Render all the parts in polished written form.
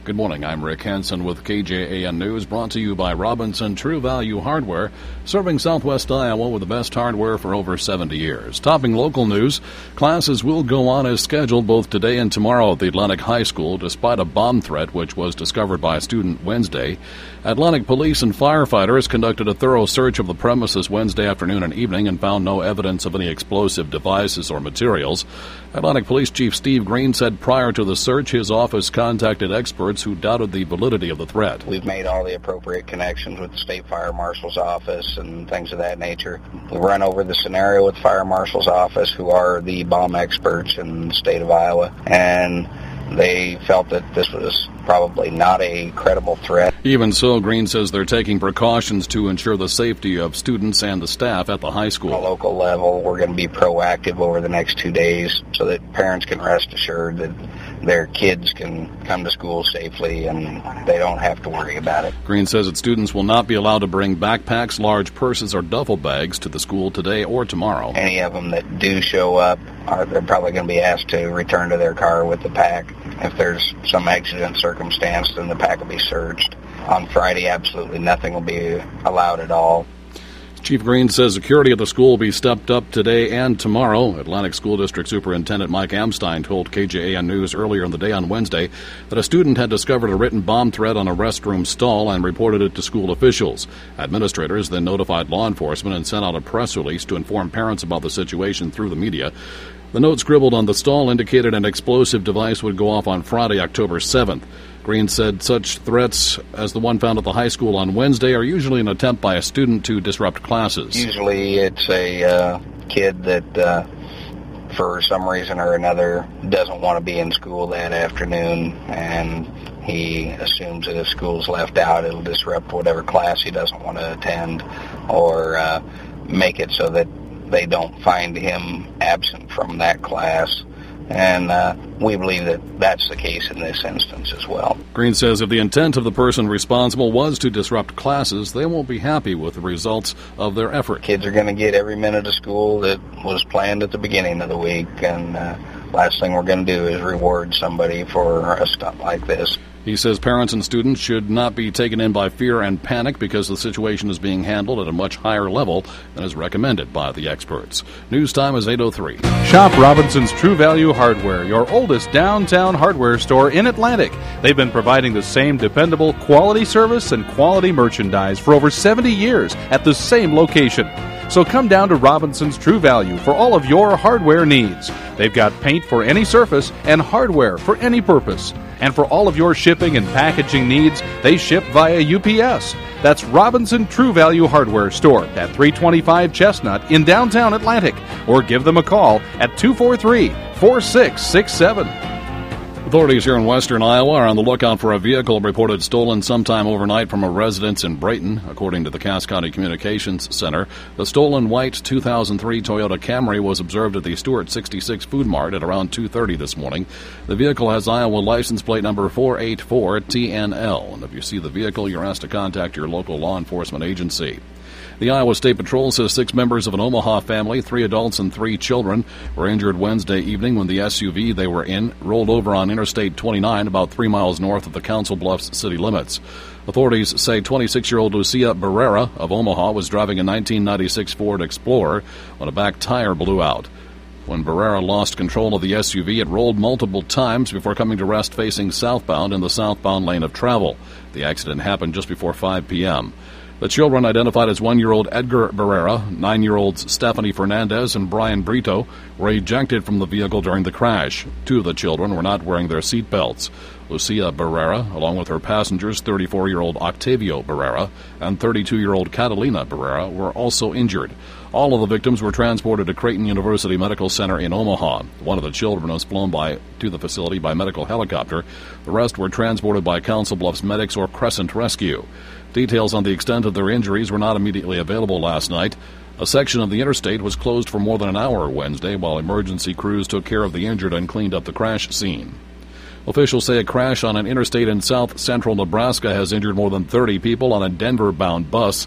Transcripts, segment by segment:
Good morning, I'm Rick Hansen with KJAN News, brought to you by Robinson True Value Hardware, serving Southwest Iowa with the best hardware for over 70 years. Topping local news, classes will go on as scheduled both today and tomorrow at the Atlantic High School, despite a bomb threat which was discovered by a student Wednesday. Atlantic police and firefighters conducted a thorough search of the premises Wednesday afternoon and evening and found no evidence of any explosive devices or materials. Atlantic Police Chief Steve Green said prior to the search, his office contacted experts who doubted the validity of the threat. We've made all the appropriate connections with the State Fire Marshal's office and things of that nature. We run over the scenario with the Fire Marshal's office, who are the bomb experts in the state of Iowa, and they felt that this was probably not a credible threat. Even so, Green says they're taking precautions to ensure the safety of students and the staff at the high school. On a local level, we're going to be proactive over the next 2 days so that parents can rest assured that their kids can come to school safely and they don't have to worry about it. Green says that students will not be allowed to bring backpacks, large purses, or duffel bags to the school today or tomorrow. Any of them that do show up, they're probably going to be asked to return to their car with the pack. If there's some exigent circumstance, then the pack will be searched. On Friday, absolutely nothing will be allowed at all. Chief Green says security at the school will be stepped up today and tomorrow. Atlantic School District Superintendent Mike Amstein told KJAN News earlier in the day on Wednesday that a student had discovered a written bomb threat on a restroom stall and reported it to school officials. Administrators then notified law enforcement and sent out a press release to inform parents about the situation through the media. The note scribbled on the stall indicated an explosive device would go off on Friday, October 7th. Green said such threats as the one found at the high school on Wednesday are usually an attempt by a student to disrupt classes. Usually it's a kid that for some reason or another doesn't want to be in school that afternoon, and he assumes that if school's left out, it'll disrupt whatever class he doesn't want to attend, or make it so that they don't find him absent from that class. And we believe that that's the case in this instance as well. Green says if the intent of the person responsible was to disrupt classes, they won't be happy with the results of their effort. Kids are going to get every minute of school that was planned at the beginning of the week, and last thing we're going to do is reward somebody for a stunt like this. He says parents and students should not be taken in by fear and panic because the situation is being handled at a much higher level than is recommended by the experts. News time is 8:03. Shop Robinson's True Value Hardware, your oldest downtown hardware store in Atlantic. They've been providing the same dependable quality service and quality merchandise for over 70 years at the same location. So come down to Robinson's True Value for all of your hardware needs. They've got paint for any surface and hardware for any purpose. And for all of your shipping and packaging needs, they ship via UPS. That's Robinson True Value Hardware Store at 325 Chestnut in downtown Atlantic. Or give them a call at 243-4667. Authorities here in western Iowa are on the lookout for a vehicle reported stolen sometime overnight from a residence in Brayton. According to the Cass County Communications Center, the stolen white 2003 Toyota Camry was observed at the Stewart 66 Food Mart at around 2:30 this morning. The vehicle has Iowa license plate number 484TNL, and if you see the vehicle, you're asked to contact your local law enforcement agency. The Iowa State Patrol says 6 members of an Omaha family, 3 adults and 3 children, were injured Wednesday evening when the SUV they were in rolled over on Interstate 29 about 3 miles north of the Council Bluffs city limits. Authorities say 26-year-old Lucia Barrera of Omaha was driving a 1996 Ford Explorer when a back tire blew out. When Barrera lost control of the SUV, it rolled multiple times before coming to rest facing southbound in the southbound lane of travel. The accident happened just before 5 p.m. The children, identified as 1-year-old Edgar Barrera, 9-year-olds Stephanie Fernandez and Brian Brito, were ejected from the vehicle during the crash. 2 of the children were not wearing their seat belts. Lucia Barrera, along with her passengers, 34-year-old Octavio Barrera and 32-year-old Catalina Barrera, were also injured. All of the victims were transported to Creighton University Medical Center in Omaha. One of the children was flown to the facility by medical helicopter. The rest were transported by Council Bluffs Medics or Crescent Rescue. Details on the extent of their injuries were not immediately available last night. A section of the interstate was closed for more than an hour Wednesday while emergency crews took care of the injured and cleaned up the crash scene. Officials say a crash on an interstate in south-central Nebraska has injured more than 30 people on a Denver-bound bus.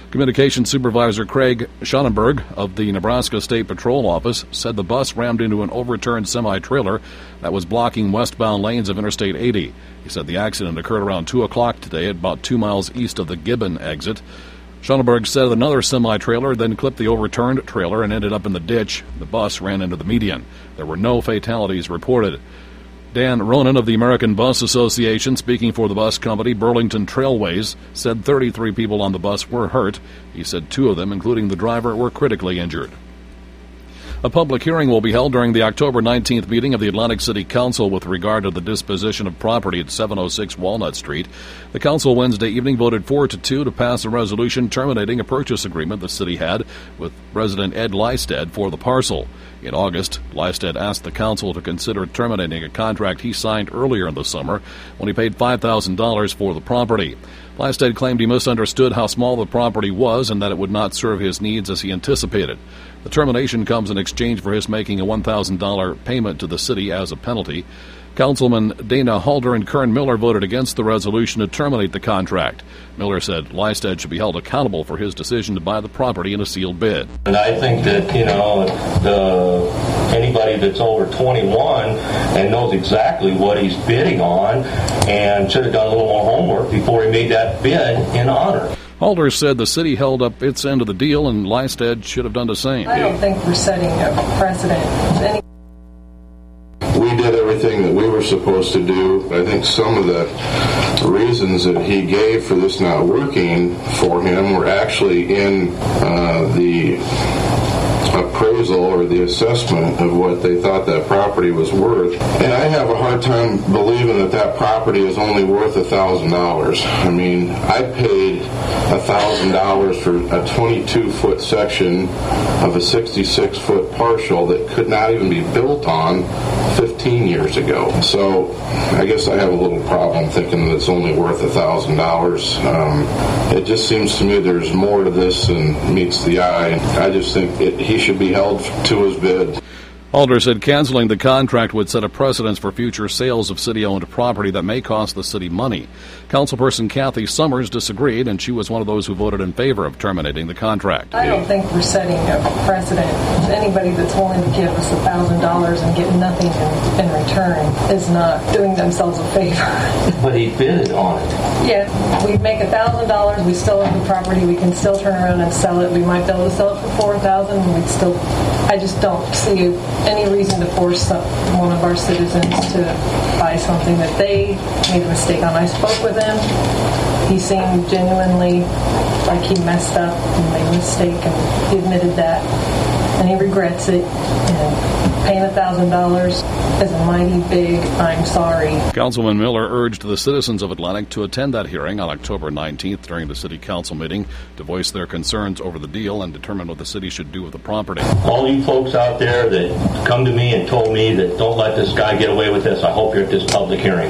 Communications Supervisor Craig Schonenberg of the Nebraska State Patrol Office said the bus rammed into an overturned semi-trailer that was blocking westbound lanes of Interstate 80. He said the accident occurred around 2 o'clock today at about 2 miles east of the Gibbon exit. Schonenberg said another semi-trailer then clipped the overturned trailer and ended up in the ditch. The bus ran into the median. There were no fatalities reported. Dan Ronan of the American Bus Association, speaking for the bus company Burlington Trailways, said 33 people on the bus were hurt. He said 2 of them, including the driver, were critically injured. A public hearing will be held during the October 19th meeting of the Atlantic City Council with regard to the disposition of property at 706 Walnut Street. The council Wednesday evening voted 4-2 to pass a resolution terminating a purchase agreement the city had with resident Ed Lysted for the parcel. In August, Lysted asked the council to consider terminating a contract he signed earlier in the summer when he paid $5,000 for the property. Lysted claimed he misunderstood how small the property was and that it would not serve his needs as he anticipated. The termination comes in exchange for his making a $1,000 payment to the city as a penalty. Councilman Dana Halder and Kern Miller voted against the resolution to terminate the contract. Miller said Lysted should be held accountable for his decision to buy the property in a sealed bid. And I think that, anybody that's over 21 and knows exactly what he's bidding on and should have done a little more homework before he made that bid in honor. Halder said the city held up its end of the deal and Lysted should have done the same. I don't think we're setting a precedent. We did everything that we were supposed to do. I think some of the reasons that he gave for this not working for him were actually in the appraisal or the assessment of what they thought that property was worth. And I have a hard time believing that that property is only worth $1,000. I mean, I paid $1,000 for a 22-foot section of a 66-foot parcel that could not even be built on 15 years ago. So I guess I have a little problem thinking that it's only worth $1,000. It just seems to me there's more to this than meets the eye. I just think he should be held to his bid. Halder said canceling the contract would set a precedence for future sales of city-owned property that may cost the city money. Councilperson Kathy Summers disagreed, and she was one of those who voted in favor of terminating the contract. I don't think we're setting a precedent. Anybody that's willing to give us $1,000 and get nothing in return is not doing themselves a favor. But he bid on it. Yeah, we make $1,000. We still own the property. We can still turn around and sell it. We might be able to sell it for $4,000. We'd still. I just don't see any reason to force one of our citizens to buy something that they made a mistake on. I spoke with him. He seemed genuinely like he messed up and made a mistake, and he admitted that, and he regrets it. And paying $1,000 is a mighty big I'm sorry. Councilman Miller urged the citizens of Atlantic to attend that hearing on October 19th during the city council meeting to voice their concerns over the deal and determine what the city should do with the property. All you folks out there that come to me and told me that don't let this guy get away with this, I hope you're at this public hearing.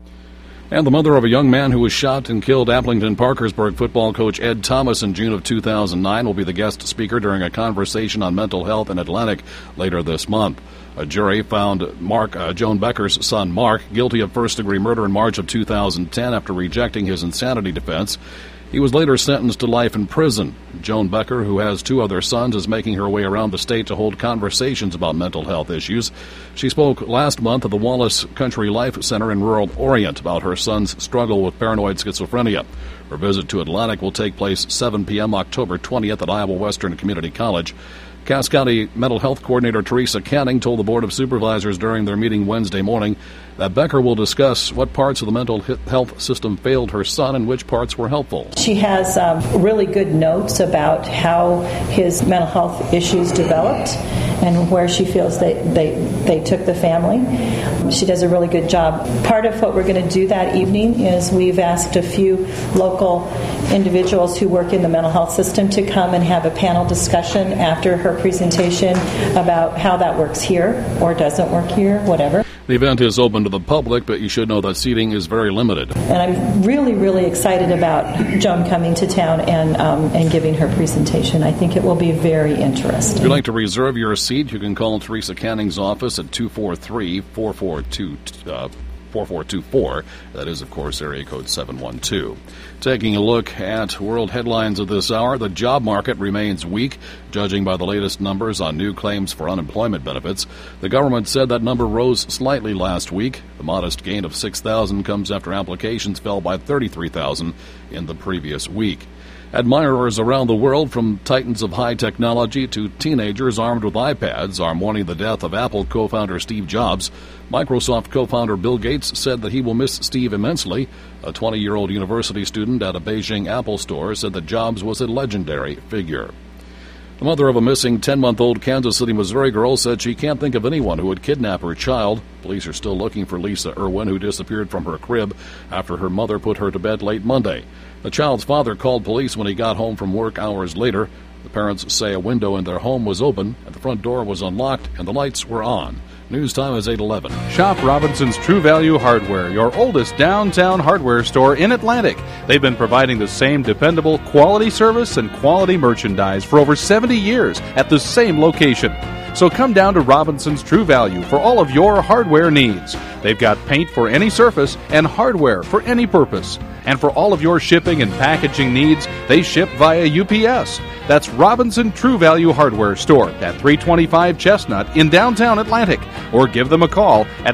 And the mother of a young man who was shot and killed Applington Parkersburg football coach Ed Thomas in June of 2009 will be the guest speaker during a conversation on mental health in Atlantic later this month. A jury found Joan Becker's son Mark guilty of first-degree murder in March of 2010 after rejecting his insanity defense. He was later sentenced to life in prison. Joan Becker, who has 2 other sons, is making her way around the state to hold conversations about mental health issues. She spoke last month at the Wallace Country Life Center in rural Orient about her son's struggle with paranoid schizophrenia. Her visit to Atlantic will take place 7 p.m. October 20th at Iowa Western Community College. Cass County Mental Health Coordinator Teresa Canning told the Board of Supervisors during their meeting Wednesday morning that Becker will discuss what parts of the mental health system failed her son and which parts were helpful. She has really good notes about how his mental health issues developed and where she feels they took the family. She does a really good job. Part of what we're going to do that evening is we've asked a few local individuals who work in the mental health system to come and have a panel discussion after her presentation about how that works here or doesn't work here, whatever. The event is open to the public, but you should know that seating is very limited. And I'm really, really excited about Joan coming to town and giving her presentation. I think it will be very interesting. If you'd like to reserve your seat, you can call Teresa Canning's office at 243-442 4424. That is, of course, area code 712. Taking a look at world headlines of this hour, the job market remains weak, judging by the latest numbers on new claims for unemployment benefits. The government said that number rose slightly last week. The modest gain of 6,000 comes after applications fell by 33,000 in the previous week. Admirers around the world, from titans of high technology to teenagers armed with iPads, are mourning the death of Apple co-founder Steve Jobs. Microsoft co-founder Bill Gates said that he will miss Steve immensely. A 20-year-old university student at a Beijing Apple store said that Jobs was a legendary figure. The mother of a missing 10-month-old Kansas City, Missouri girl said she can't think of anyone who would kidnap her child. Police are still looking for Lisa Irwin, who disappeared from her crib after her mother put her to bed late Monday. The child's father called police when he got home from work hours later. The parents say a window in their home was open, and the front door was unlocked, and the lights were on. News time is 8:11. Shop Robinson's True Value Hardware, your oldest downtown hardware store in Atlantic. They've been providing the same dependable quality service and quality merchandise for over 70 years at the same location. So come down to Robinson's True Value for all of your hardware needs. They've got paint for any surface and hardware for any purpose. And for all of your shipping and packaging needs, they ship via UPS. That's Robinson True Value Hardware Store at 325 Chestnut in downtown Atlantic. Or give them a call at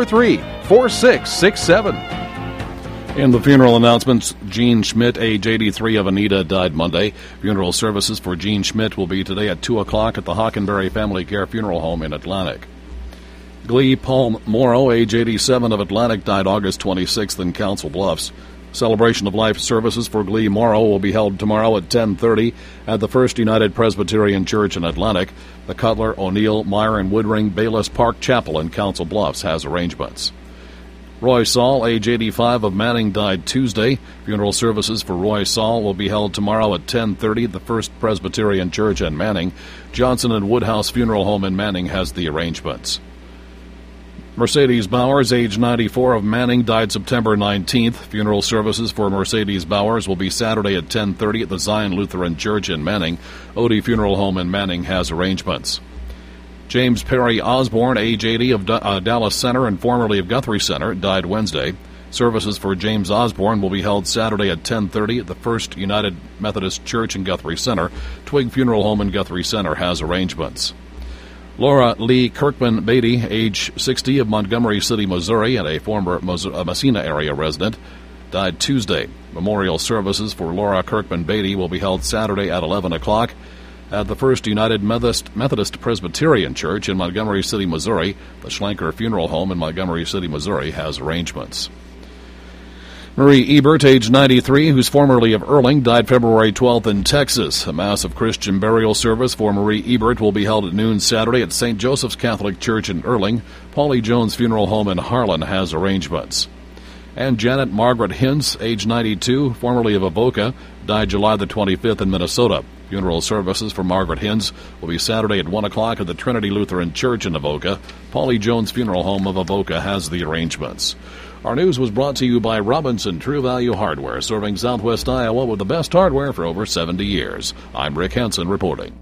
243-4667. In the funeral announcements, Gene Schmidt, age 83, of Anita, died Monday. Funeral services for Gene Schmidt will be today at 2 o'clock at the Hockenberry Family Care Funeral Home in Atlantic. Glee Paul Morrow, age 87, of Atlantic, died August 26th in Council Bluffs. Celebration of Life services for Glee Morrow will be held tomorrow at 10:30 at the First United Presbyterian Church in Atlantic. The Cutler, O'Neill, Myron, Woodring, Bayless Park Chapel in Council Bluffs has arrangements. Roy Saul, age 85, of Manning, died Tuesday. Funeral services for Roy Saul will be held tomorrow at 10:30 at the First Presbyterian Church in Manning. Johnson and Woodhouse Funeral Home in Manning has the arrangements. Mercedes Bowers, age 94, of Manning, died September 19th. Funeral services for Mercedes Bowers will be Saturday at 10:30 at the Zion Lutheran Church in Manning. Odie Funeral Home in Manning has arrangements. James Perry Osborne, age 80, of Dallas Center and formerly of Guthrie Center, died Wednesday. Services for James Osborne will be held Saturday at 10:30 at the First United Methodist Church in Guthrie Center. Twig Funeral Home in Guthrie Center has arrangements. Laura Lee Kirkman Beatty, age 60, of Montgomery City, Missouri, and a former Messina area resident, died Tuesday. Memorial services for Laura Kirkman Beatty will be held Saturday at 11 o'clock at the First United Methodist Presbyterian Church in Montgomery City, Missouri. The Schlenker Funeral Home in Montgomery City, Missouri has arrangements. Marie Ebert, age 93, who's formerly of Erling, died February 12th in Texas. A massive Christian burial service for Marie Ebert will be held at noon Saturday at St. Joseph's Catholic Church in Erling. Paulie Jones Funeral Home in Harlan has arrangements. And Janet Margaret Hintz, age 92, formerly of Avoca, died July the 25th in Minnesota. Funeral services for Margaret Hintz will be Saturday at 1 o'clock at the Trinity Lutheran Church in Avoca. Paulie Jones Funeral Home of Avoca has the arrangements. Our news was brought to you by Robinson True Value Hardware, serving Southwest Iowa with the best hardware for over 70 years. I'm Rick Henson reporting.